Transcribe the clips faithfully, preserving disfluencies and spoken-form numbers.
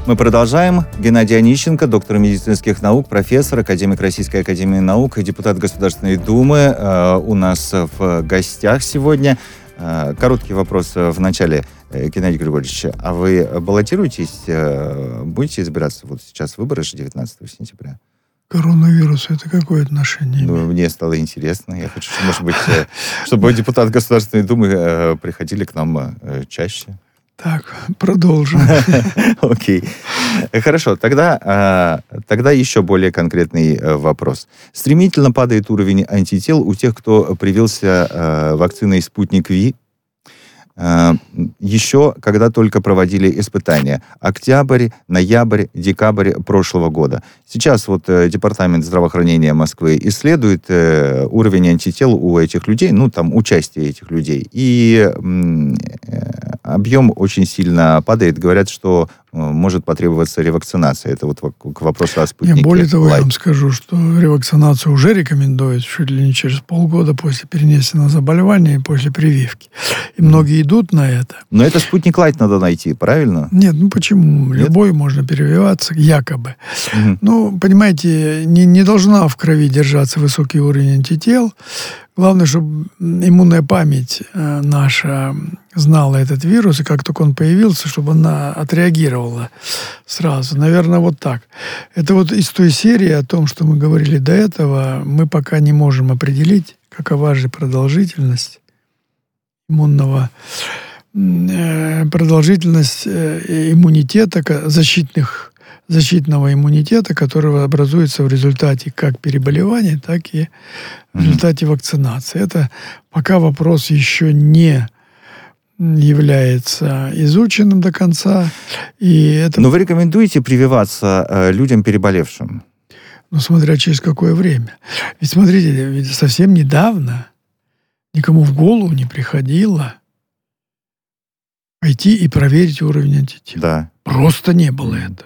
Мы продолжаем. Геннадий Онищенко, доктор медицинских наук, профессор, академик Российской академии наук и депутат Государственной Думы. Э, у нас в гостях сегодня. Э, короткий вопрос в начале. Э, Геннадий Григорьевич, а вы баллотируетесь, э, будете избираться? Вот сейчас выборы же девятнадцатого сентября. Коронавирус, это какое отношение? Ну, мне стало интересно. Я хочу, может быть, чтобы депутаты Государственной Думы приходили к нам чаще. Так, продолжим. Окей. Хорошо, тогда, тогда еще более конкретный вопрос. Стремительно падает уровень антител у тех, кто привился вакциной «Спутник Ви». Еще когда только проводили испытания. Октябрь, ноябрь, декабрь прошлого года. Сейчас вот Департамент здравоохранения Москвы исследует уровень антител у этих людей, ну, там, участие этих людей. И объем очень сильно падает. Говорят, что может потребоваться ревакцинация. Это вот к вопросу о спутнике. Я более того, Light. Я вам скажу, что ревакцинацию уже рекомендуют чуть ли не через полгода после перенесенного заболевания и после прививки. И многие идут на это. Но это спутник Light надо найти, правильно? Нет, ну почему? Нет? Любой можно прививаться, якобы. Угу. Ну, понимаете, не, не должна в крови держаться высокий уровень антител. Главное, чтобы иммунная память наша знала этот вирус, и как только он появился, чтобы она отреагировала сразу. Наверное, вот так. Это вот из той серии о том, что мы говорили до этого, мы пока не можем определить, какова же продолжительность иммунного, продолжительность иммунитета, защитных защитного иммунитета, который образуется в результате как переболевания, так и в результате вакцинации. Это пока вопрос еще не является изученным до конца. И это... Но вы рекомендуете прививаться э, людям, переболевшим? Ну, смотря через какое время. Ведь, смотрите, ведь совсем недавно никому в голову не приходило пойти и проверить уровень антител. Да. Просто не было этого.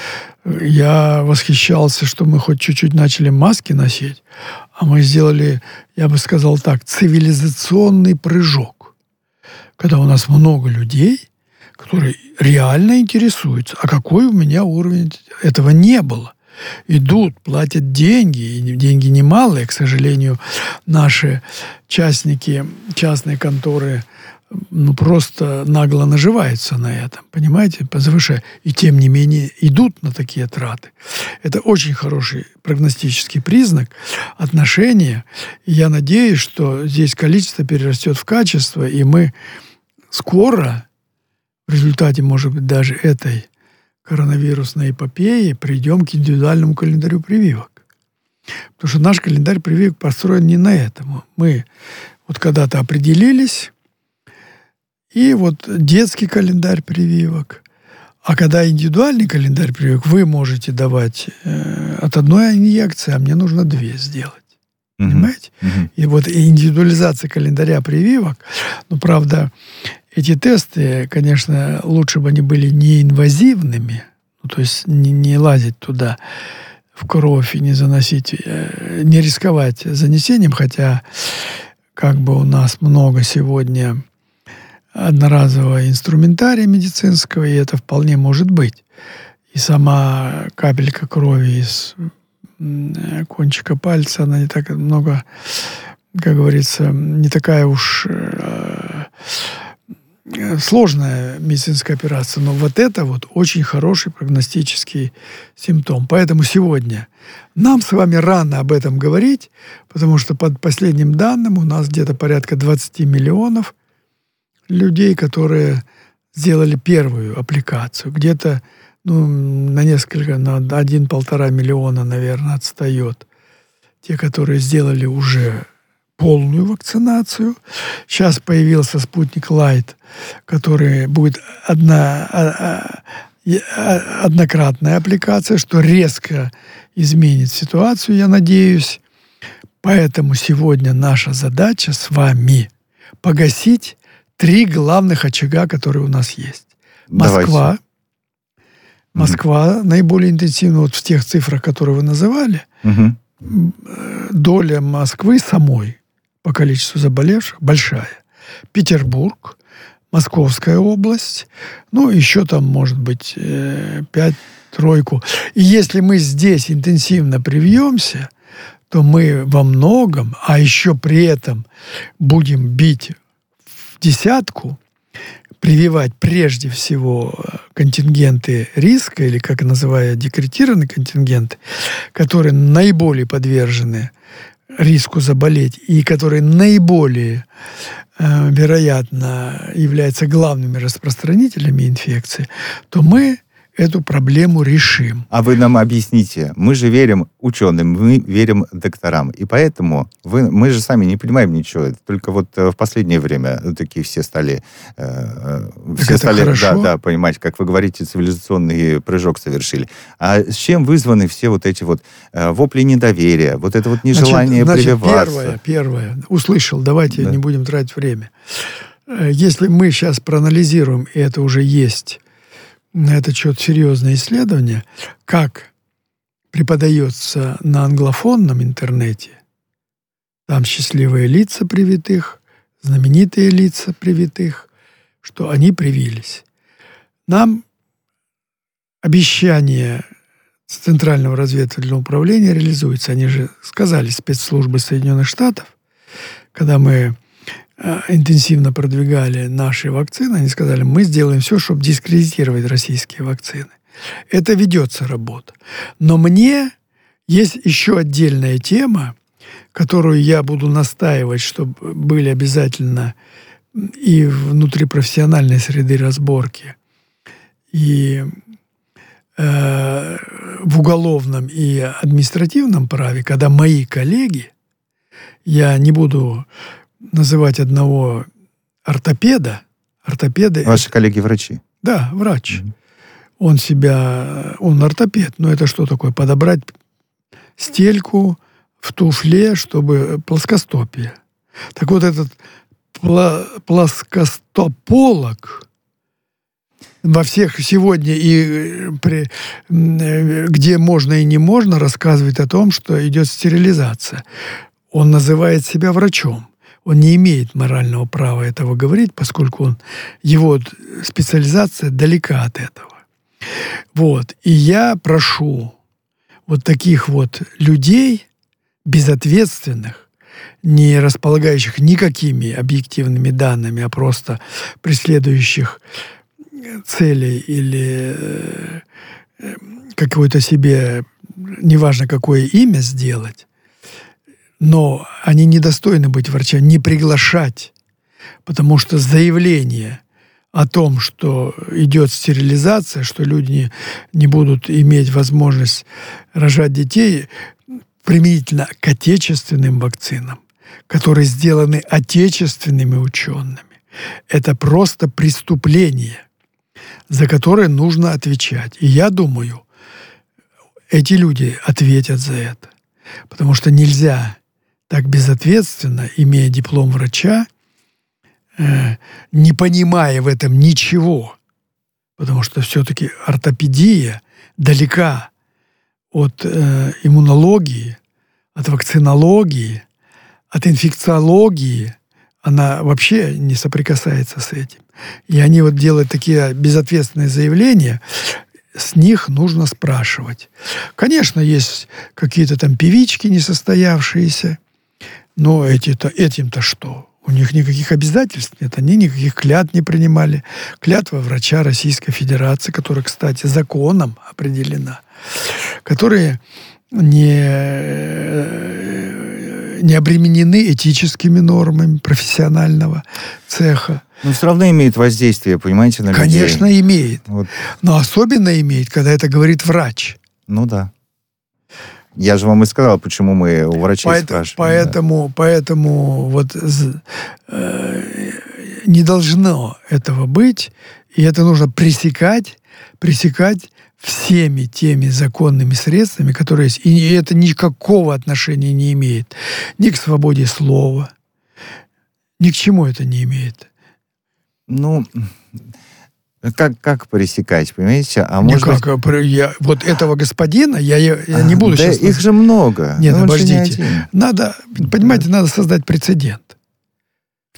Я восхищался, что мы хоть чуть-чуть начали маски носить, а мы сделали, я бы сказал так, цивилизационный прыжок. Когда у нас много людей, которые реально интересуются, а какой у меня уровень, этого не было. Идут, платят деньги, и деньги немалые, к сожалению, наши частники, частные конторы, ну, просто нагло наживаются на этом, понимаете, завышая. И тем не менее идут на такие траты. Это очень хороший прогностический признак отношения. И я надеюсь, что здесь количество перерастет в качество, и мы скоро, в результате, может быть, даже этой коронавирусной эпопеи, придем к индивидуальному календарю прививок. Потому что наш календарь прививок построен не на этом. Мы вот когда-то определились, и вот детский календарь прививок. А когда индивидуальный календарь прививок, вы можете давать э, от одной инъекции, а мне нужно две сделать. Uh-huh. Понимаете? Uh-huh. И вот индивидуализация календаря прививок, ну, правда, эти тесты, конечно, лучше бы они были неинвазивными, ну, то есть не, не лазить туда в кровь и не заносить, э, не рисковать занесением, хотя как бы у нас много сегодня одноразового инструментария медицинского, и это вполне может быть. И сама капелька крови из кончика пальца, она не так много, как говорится, не такая уж э, сложная медицинская операция, но вот это вот очень хороший прогностический симптом. Поэтому сегодня нам с вами рано об этом говорить, потому что под последним данным у нас где-то порядка двадцать миллионов людей, которые сделали первую аппликацию. Где-то ну, на несколько, на один-полтора миллиона, наверное, отстает те, которые сделали уже полную вакцинацию. Сейчас появился спутник Light, который будет одна, однократная аппликация, что резко изменит ситуацию, я надеюсь. Поэтому сегодня наша задача с вами погасить три главных очага, которые у нас есть. Москва. Давайте. Москва mm-hmm. наиболее интенсивно, вот в тех цифрах, которые вы называли, mm-hmm. доля Москвы самой по количеству заболевших большая. Петербург, Московская область, ну, еще там, может быть, пять-тройку. И если мы здесь интенсивно привьемся, то мы во многом, а еще при этом будем бить в десятку, прививать прежде всего контингенты риска, или, как называют, декретированные контингенты, которые наиболее подвержены риску заболеть и которые наиболее э, вероятно являются главными распространителями инфекции, то мы эту проблему решим. А вы нам объясните, мы же верим ученым, мы верим докторам, и поэтому вы, мы же сами не понимаем ничего, только вот в последнее время такие все стали, э, все стали да, да, понимать, как вы говорите, цивилизационный прыжок совершили. А с чем вызваны все вот эти вот э, вопли недоверия, вот это вот нежелание значит, прививаться? Значит, первое, первое, услышал, давайте да. не будем тратить время. Если мы сейчас проанализируем, и это уже есть на этот счет серьезное исследование, как преподается на англофонном интернете, там счастливые лица привитых, знаменитые лица привитых, что они привились. Нам обещание Центрального разведывательного управления реализуется. Они же сказали, спецслужбы Соединенных Штатов, когда мы интенсивно продвигали наши вакцины, они сказали, мы сделаем все, чтобы дискредитировать российские вакцины. Это ведется работа. Но мне есть еще отдельная тема, которую я буду настаивать, чтобы были обязательно и внутрипрофессиональной среды разборки, и э, в уголовном и административном праве, когда мои коллеги, я не буду называть одного ортопеда. Ортопеды. Ваши коллеги-врачи? Да, врач. Mm-hmm. Он себя... Он ортопед. Но это что такое? Подобрать стельку в туфле, чтобы плоскостопие. Так вот этот пла- плоскостополог во всех сегодня и при, где можно и не можно рассказывает о том, что идет стерилизация. Он называет себя врачом. Он не имеет морального права этого говорить, поскольку он, его специализация далека от этого. Вот. И я прошу вот таких вот людей, безответственных, не располагающих никакими объективными данными, а просто преследующих цели или какое-то себе, неважно какое имя сделать, но они недостойны быть врачами, не приглашать, потому что заявление о том, что идет стерилизация, что люди не, не будут иметь возможность рожать детей, применительно к отечественным вакцинам, которые сделаны отечественными учеными, это просто преступление, за которое нужно отвечать. И я думаю, эти люди ответят за это, потому что нельзя так безответственно, имея диплом врача, э, не понимая в этом ничего, потому что все-таки ортопедия далека от э, иммунологии, от вакцинологии, от инфекциологии, она вообще не соприкасается с этим. И они вот делают такие безответственные заявления, с них нужно спрашивать. Конечно, есть какие-то там певички несостоявшиеся, но эти-то, этим-то что? У них никаких обязательств нет, они никаких клятв не принимали. Клятва врача Российской Федерации, которая, кстати, законом определена, которые не, не обременены этическими нормами профессионального цеха. Но все равно имеет воздействие, понимаете, на людей. Конечно, имеет. Вот. Но особенно имеет, когда это говорит врач. Ну да. Я же вам и сказал, почему мы у врачей поэтому, спрашиваем. Поэтому, да. поэтому вот э, не должно этого быть, и это нужно пресекать, пресекать всеми теми законными средствами, которые есть. И это никакого отношения не имеет ни к свободе слова, ни к чему это не имеет. Ну, как, как пресекать, понимаете? А может быть... я, вот этого господина я, я, я не буду да сейчас... их же много. Нет, обождите. Не надо, понимаете, да. надо создать прецедент.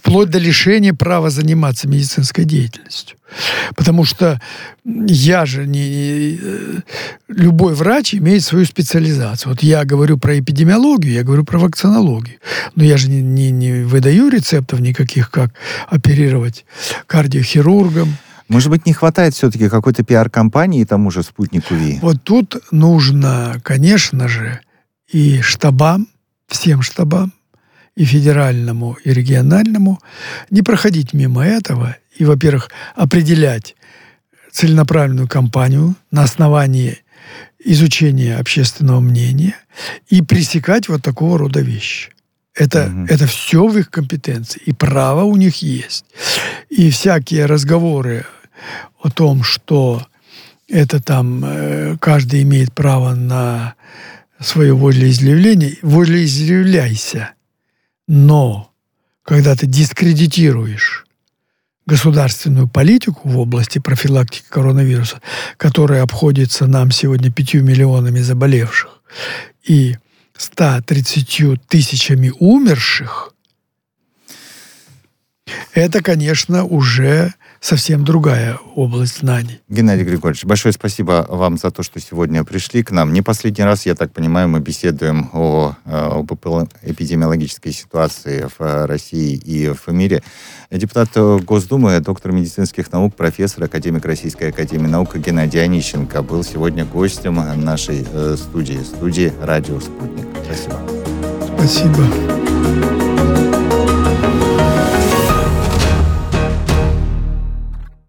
вплоть до лишения права заниматься медицинской деятельностью. Потому что я же не... Любой врач имеет свою специализацию. Вот я говорю про эпидемиологию, я говорю про вакцинологию. Но я же не, не, не выдаю рецептов никаких, как оперировать кардиохирургом. Может быть, не хватает все-таки какой-то пиар-компании тому же «Спутнику Ви»? Вот тут нужно, конечно же, и штабам, всем штабам, и федеральному, и региональному, не проходить мимо этого и, во-первых, определять целенаправленную кампанию на основании изучения общественного мнения и пресекать вот такого рода вещи. Это, угу. это все в их компетенции, и право у них есть. И всякие разговоры о том, что это там э, каждый имеет право на свое волеизъявление, волеизъявляйся. Но когда ты дискредитируешь государственную политику в области профилактики коронавируса, которая обходится нам сегодня пятью миллионами заболевших и ста тридцатью тысячами умерших, это, конечно, уже совсем другая область знаний. Геннадий Григорьевич, большое спасибо вам за то, что сегодня пришли к нам. Не последний раз, я так понимаю, мы беседуем о, об эпидемиологической ситуации в России и в мире. Депутат Госдумы, доктор медицинских наук, профессор, академик Российской академии наук Геннадий Онищенко был сегодня гостем нашей студии, студии «Радио Спутник». Спасибо. Спасибо.